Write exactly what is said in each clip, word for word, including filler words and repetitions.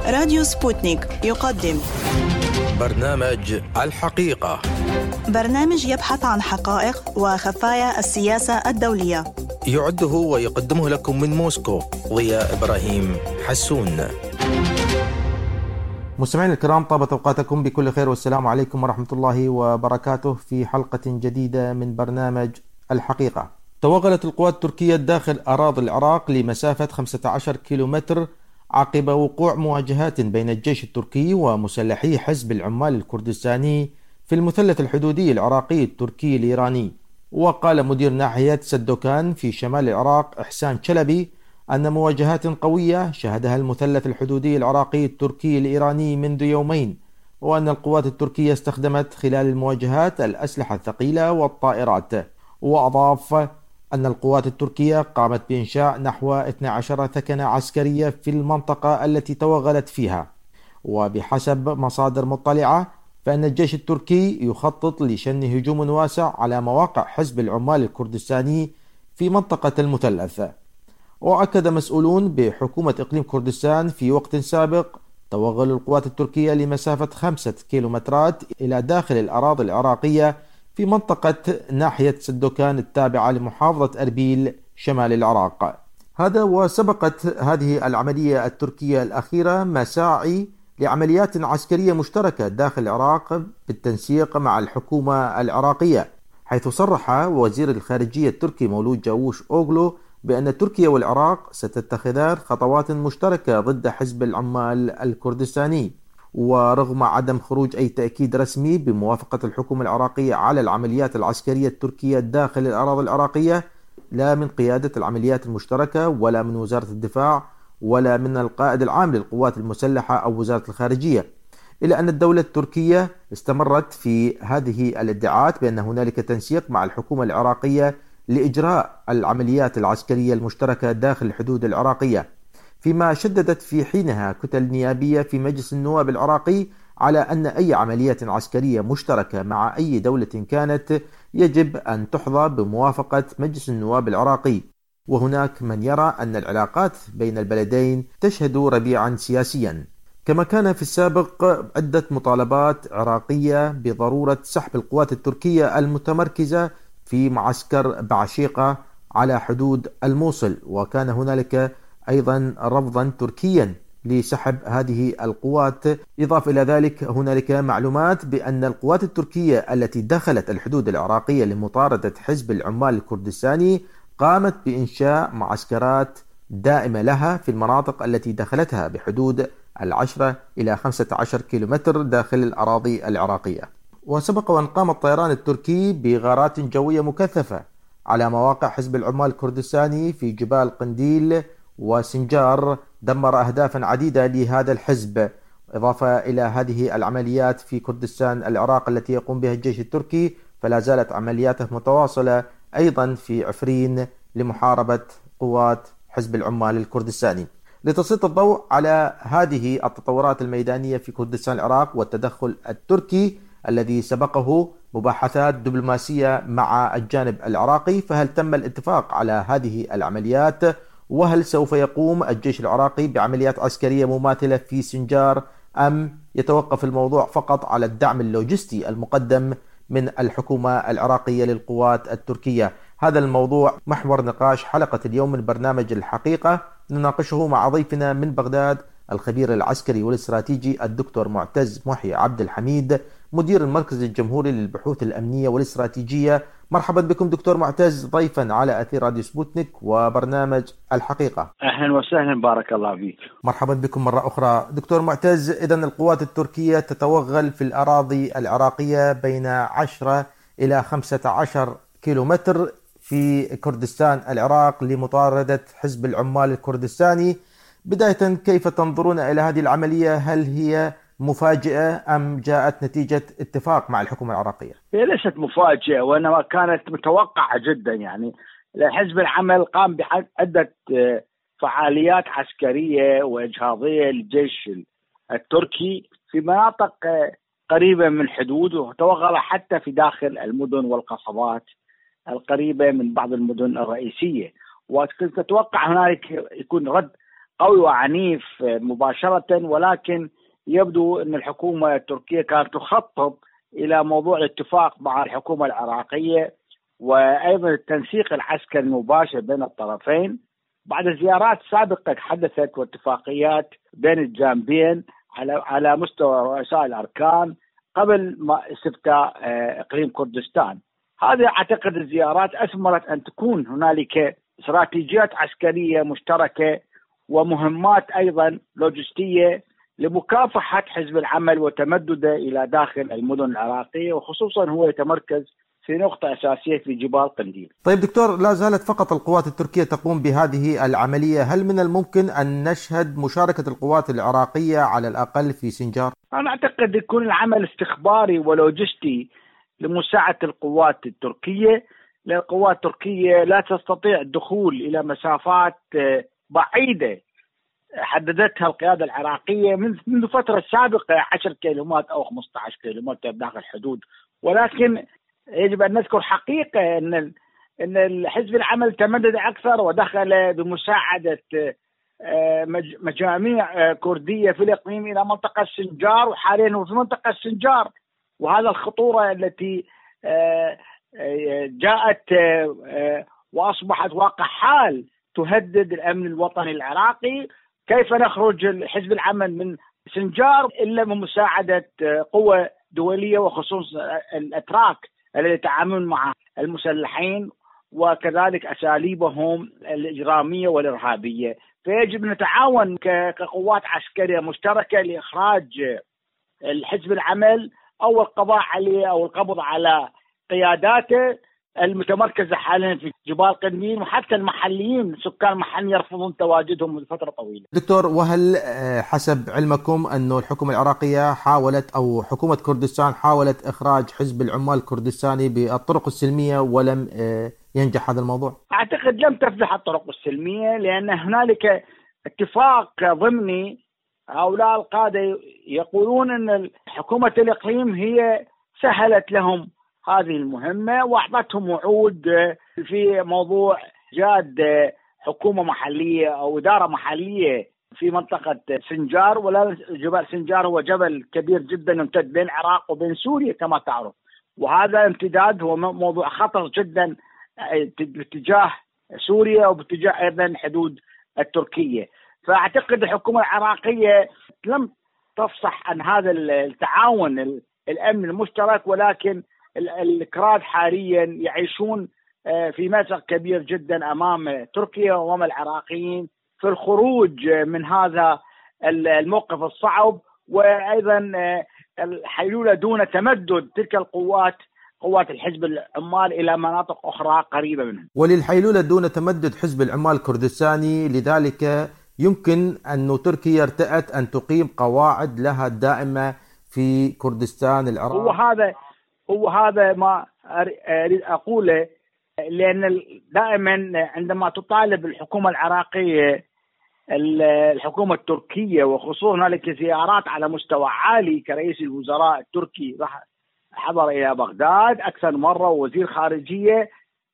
راديو سبوتنيك يقدم برنامج الحقيقة، برنامج يبحث عن حقائق وخفايا السياسة الدولية. يعده ويقدمه لكم من موسكو ضياء إبراهيم حسون. مستمعين الكرام، طابت أوقاتكم بكل خير والسلام عليكم ورحمة الله وبركاته في حلقة جديدة من برنامج الحقيقة. توغلت القوات التركية داخل أراضي العراق لمسافة خمسة عشر كيلومتر عقب وقوع مواجهات بين الجيش التركي ومسلحي حزب العمال الكردستاني في المثلث الحدودي العراقي التركي الإيراني. وقال مدير ناحية سدوكان في شمال العراق إحسان شلبي أن مواجهات قوية شهدها المثلث الحدودي العراقي التركي الإيراني منذ يومين، وأن القوات التركية استخدمت خلال المواجهات الأسلحة الثقيلة والطائرات. وأضاف أن القوات التركية قامت بإنشاء نحو اثنتي عشرة ثكنة عسكرية في المنطقة التي توغلت فيها. وبحسب مصادر مطلعة فإن الجيش التركي يخطط لشن هجوم واسع على مواقع حزب العمال الكردستاني في منطقة المثلث. وأكد مسؤولون بحكومة إقليم كردستان في وقت سابق توغل القوات التركية لمسافة خمسة كيلومترات إلى داخل الأراضي العراقية في منطقة ناحية سدوكان التابعة لمحافظة أربيل شمال العراق. هذا وسبقت هذه العملية التركية الأخيرة مساعي لعمليات عسكرية مشتركة داخل العراق بالتنسيق مع الحكومة العراقية، حيث صرح وزير الخارجية التركي مولود جاووش أوغلو بأن تركيا والعراق ستتخذان خطوات مشتركة ضد حزب العمال الكردستاني. ورغم عدم خروج أي تأكيد رسمي بموافقة الحكومة العراقية على العمليات العسكرية التركية داخل الأراضي العراقية، لا من قيادة العمليات المشتركة ولا من وزارة الدفاع ولا من القائد العام للقوات المسلحة أو وزارة الخارجية، إلا أن الدولة التركية استمرت في هذه الادعاءات بأن هنالك تنسيق مع الحكومة العراقية لإجراء العمليات العسكرية المشتركة داخل الحدود العراقية، فيما شددت في حينها كتل نيابية في مجلس النواب العراقي على أن أي عمليات عسكرية مشتركة مع أي دولة كانت يجب أن تحظى بموافقة مجلس النواب العراقي. وهناك من يرى أن العلاقات بين البلدين تشهد ربيعا سياسيا. كما كان في السابق عدة مطالبات عراقية بضرورة سحب القوات التركية المتمركزة في معسكر بعشيقة على حدود الموصل، وكان هنالك أيضا رفضا تركيا لسحب هذه القوات. إضافة إلى ذلك هنالك معلومات بأن القوات التركية التي دخلت الحدود العراقية لمطاردة حزب العمال الكردستاني قامت بإنشاء معسكرات دائمة لها في المناطق التي دخلتها بحدود العشرة إلى خمسة عشر كيلومتر داخل الأراضي العراقية. وسبق وأن قام الطيران التركي بغارات جوية مكثفة على مواقع حزب العمال الكردستاني في جبال قنديل وسنجار، دمر أهدافا عديدة لهذا الحزب. إضافة إلى هذه العمليات في كردستان العراق التي يقوم بها الجيش التركي، فلا زالت عملياته متواصلة أيضا في عفرين لمحاربة قوات حزب العمال الكردستاني. لتسليط الضوء على هذه التطورات الميدانية في كردستان العراق والتدخل التركي الذي سبقه مباحثات دبلوماسية مع الجانب العراقي، فهل تم الاتفاق على هذه العمليات؟ وهل سوف يقوم الجيش العراقي بعمليات عسكرية مماثلة في سنجار، أم يتوقف الموضوع فقط على الدعم اللوجستي المقدم من الحكومة العراقية للقوات التركية؟ هذا الموضوع محور نقاش حلقة اليوم من برنامج الحقيقة، نناقشه مع ضيفنا من بغداد الخبير العسكري والاستراتيجي الدكتور معتز محي عبد الحميد، مدير المركز الجمهوري للبحوث الأمنية والاستراتيجية. مرحبا بكم دكتور معتز ضيفا على أثير راديو سبوتنيك وبرنامج الحقيقة. أهلا وسهلا، بارك الله فيك. مرحبا بكم مرة أخرى دكتور معتز. إذن القوات التركية تتوغل في الأراضي العراقية بين عشرة إلى خمسة عشر كيلومتر في كردستان العراق لمطاردة حزب العمال الكردستاني. بداية، كيف تنظرون إلى هذه العملية؟ هل هي مفاجئة أم جاءت نتيجة اتفاق مع الحكومة العراقية؟ هي ليست مفاجئة، وإنما كانت متوقعة جدا. يعني حزب العمل قام بعدة فعاليات عسكرية وإجهاضية للجيش التركي في مناطق قريبة من حدوده، وتوغل حتى في داخل المدن والقصبات القريبة من بعض المدن الرئيسية. وكنت أتوقع هنالك يكون رد قوي وعنيف مباشرة، ولكن يبدو أن الحكومة التركية كانت تخطط إلى موضوع الاتفاق مع الحكومة العراقية وأيضا التنسيق العسكري المباشر بين الطرفين بعد زيارات سابقة حدثت واتفاقيات بين الجانبين على على مستوى رؤساء الأركان قبل ما استفتاء إقليم كردستان. هذه أعتقد الزيارات أثمرت أن تكون هنالك استراتيجيات عسكرية مشتركة ومهمات أيضا لوجستية لمكافحة حزب العمل وتمدده إلى داخل المدن العراقية، وخصوصا هو يتمركز في نقطة أساسية في جبال قنديل. طيب دكتور، لا زالت فقط القوات التركية تقوم بهذه العملية، هل من الممكن أن نشهد مشاركة القوات العراقية على الأقل في سنجار؟ أنا أعتقد يكون العمل استخباري ولوجستي لمساعدة القوات التركية، لأن القوات التركية لا تستطيع الدخول إلى مسافات بعيدة حددتها القيادة العراقية منذ فترة سابقة عشر كيلومتر أو خمسة عشر كيلومتر داخل الحدود، ولكن يجب أن نذكر حقيقة أن أن الحزب العمل تمدد أكثر ودخل بمساعدة مجاميع كردية في الإقليم إلى منطقة سنجار، وحاليا هو في منطقة سنجار، وهذا الخطورة التي جاءت وأصبحت واقع حال تهدد الأمن الوطني العراقي. كيف نخرج حزب العمل من سنجار إلا بمساعدة قوة دولية وخصوصا الأتراك الذين يتعاملون مع المسلحين وكذلك أساليبهم الإجرامية والإرهابية. فيجب أن نتعاون كقوات عسكرية مشتركة لإخراج الحزب العمل أو القضاء عليه أو القبض على قياداته المتمركزة حاليا في جبال قنديل، وحتى المحليين سكان المحل يرفضون تواجدهم من فترة طويلة. دكتور، وهل حسب علمكم أنه الحكومة العراقية حاولت أو حكومة كردستان حاولت إخراج حزب العمال الكردستاني بالطرق السلمية ولم ينجح هذا الموضوع؟ أعتقد لم تفلح الطرق السلمية، لأن هنالك اتفاق ضمني. هؤلاء القادة يقولون أن حكومة الإقليم هي سهلت لهم هذه المهمة وأعطتهم وعود في موضوع إيجاد حكومة محلية أو إدارة محلية في منطقة سنجار. ولا جبل سنجار هو جبل كبير جدا يمتد بين العراق وبين سوريا كما تعرف، وهذا امتداد هو موضوع خطر جدا باتجاه سوريا وباتجاه أيضا حدود التركية. فأعتقد الحكومة العراقية لم تفصح عن هذا التعاون الأمن المشترك، ولكن الكراد حاليا يعيشون في مأزق كبير جدا أمام تركيا وأمام العراقيين في الخروج من هذا الموقف الصعب، وأيضا الحيلولة دون تمدد تلك القوات قوات الحزب العمال إلى مناطق أخرى قريبة منهم. وللحيلولة دون تمدد حزب العمال الكردستاني، لذلك يمكن أن تركيا ارتأت أن تقيم قواعد لها الدائمة في كردستان العراق. هو هذا هو هذا ما أريد أقوله، لأن دائما عندما تطالب الحكومة العراقية الحكومة التركية، وخصوصا هنالك زيارات على مستوى عالي كرئيس الوزراء التركي راح حضر إلى بغداد أكثر مرة ووزير خارجية،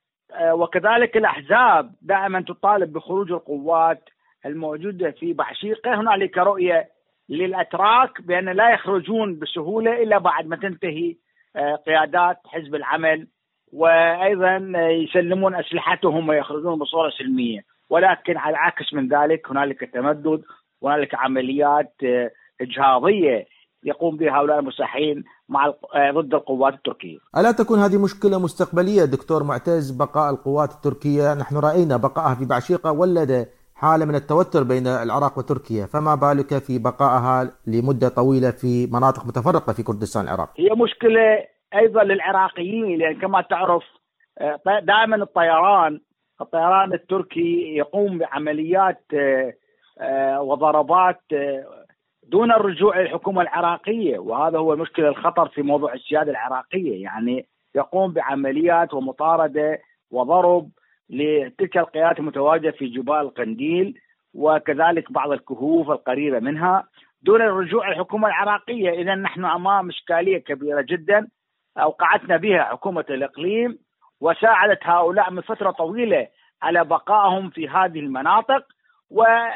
وكذلك الأحزاب دائما تطالب بخروج القوات الموجودة في بعشيقة. هنالك رؤية للأتراك بأن لا يخرجون بسهولة إلا بعد ما تنتهي قيادات حزب العمل، وأيضا يسلمون أسلحتهم ويخرجون بصورة سلمية، ولكن على العكس من ذلك هنالك تمدد وهنالك عمليات إجهاضية يقوم بها هؤلاء المسلحين مع ضد القوات التركية. ألا تكون هذه مشكلة مستقبلية دكتور معتز بقاء القوات التركية؟ نحن رأينا بقائها في بعشيقة ولد حالة من التوتر بين العراق وتركيا، فما بالك في بقائها لمدة طويلة في مناطق متفرقة في كردستان العراق؟ هي مشكلة أيضا للعراقيين، لأن كما تعرف دائما الطيران الطيران التركي يقوم بعمليات وضربات دون الرجوع للحكومة العراقية، وهذا هو المشكلة الخطر في موضوع السيادة العراقية. يعني يقوم بعمليات ومطاردة وضرب لتلك القيادات المتواجدة في جبال قنديل وكذلك بعض الكهوف القريبة منها دون الرجوع للحكومة العراقية. إذا نحن أمام إشكالية كبيرة جدا أوقعتنا بها حكومة الإقليم، وساعدت هؤلاء من فترة طويلة على بقائهم في هذه المناطق،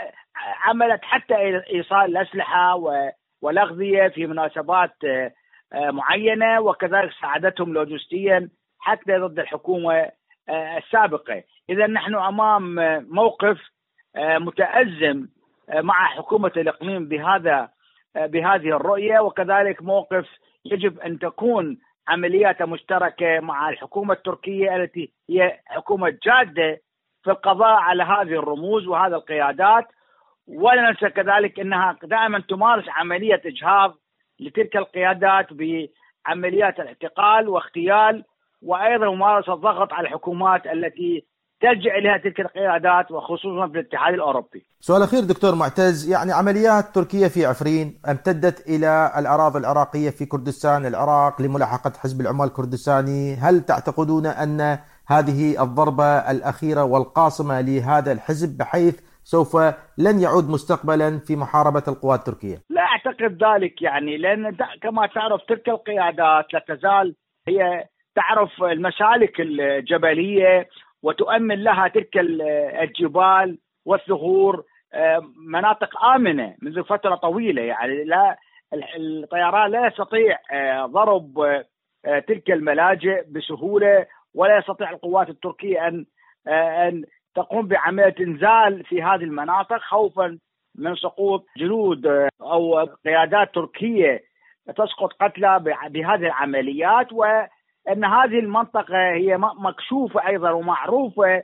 عملت حتى إيصال الأسلحة والأغذية في مناسبات معينة، وكذلك ساعدتهم لوجستيا حتى ضد الحكومة السابقة. إذا نحن أمام موقف متأزم مع حكومة الإقليم بهذا بهذه الرؤية، وكذلك موقف يجب أن تكون عمليات مشتركة مع الحكومة التركية التي هي حكومة جادة في القضاء على هذه الرموز وهذه القيادات. ولا ننسى كذلك أنها دائما تمارس عملية إجهاض لتلك القيادات بعمليات الاعتقال واغتيال، وأيضا ممارسة الضغط على الحكومات التي تلجأ إليها تلك القيادات، وخصوصا في الاتحاد الأوروبي. سؤال أخير دكتور معتز، يعني عمليات تركيا في عفرين امتدت إلى الأراضي العراقية في كردستان العراق لملاحقة حزب العمال الكردستاني، هل تعتقدون أن هذه الضربة الأخيرة والقاصمة لهذا الحزب بحيث سوف لن يعود مستقبلا في محاربة القوات التركية؟ لا أعتقد ذلك، يعني لأن كما تعرف تلك القيادات لا تزال هي تعرف المسالك الجبلية وتؤمن لها تلك الجبال والثغور مناطق آمنة منذ فترة طويلة. يعني لا الطيران لا يستطيع ضرب تلك الملاجئ بسهولة، ولا يستطيع القوات التركية أن أن تقوم بعملية إنزال في هذه المناطق خوفا من سقوط جنود أو قيادات تركية تسقط قتلى بهذه العمليات، وأن هذه المنطقة هي مكشوفة أيضا ومعروفة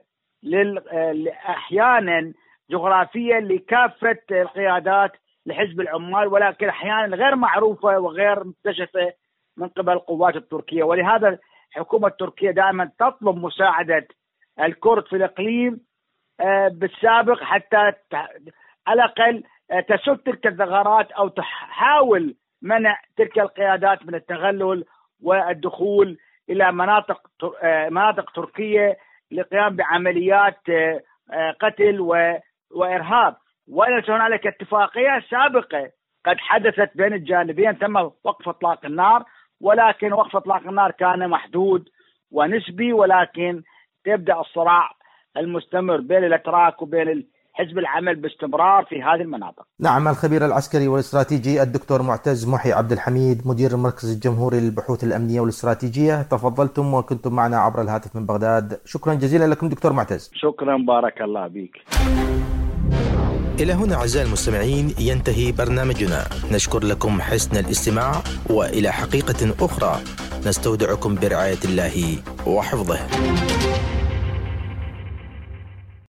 أحيانا جغرافيا لكافة القيادات لحزب العمال، ولكن أحيانا غير معروفة وغير مكتشفة من قبل القوات التركية. ولهذا الحكومة التركية دائما تطلب مساعدة الكرد في الإقليم بالسابق حتى على الأقل تسد تلك الثغرات أو تحاول منع تلك القيادات من التغلل والدخول إلى مناطق مناطق تركية للقيام بعمليات قتل وإرهاب. وليس هنالك اتفاقية سابقة قد حدثت بين الجانبين تم وقف إطلاق النار، ولكن وقف إطلاق النار كان محدود ونسبي، ولكن تبدأ الصراع المستمر بين الأتراك وبين حزب العمل باستمرار في هذه المناطق. نعم، الخبير العسكري والاستراتيجي الدكتور معتز محي عبد الحميد مدير المركز الجمهوري للبحوث الأمنية والاستراتيجية، تفضلتم وكنتم معنا عبر الهاتف من بغداد. شكرا جزيلا لكم دكتور معتز. شكرا، بارك الله بك. إلى هنا أعزائي المستمعين ينتهي برنامجنا، نشكر لكم حسن الاستماع، وإلى حقيقة أخرى نستودعكم برعاية الله وحفظه.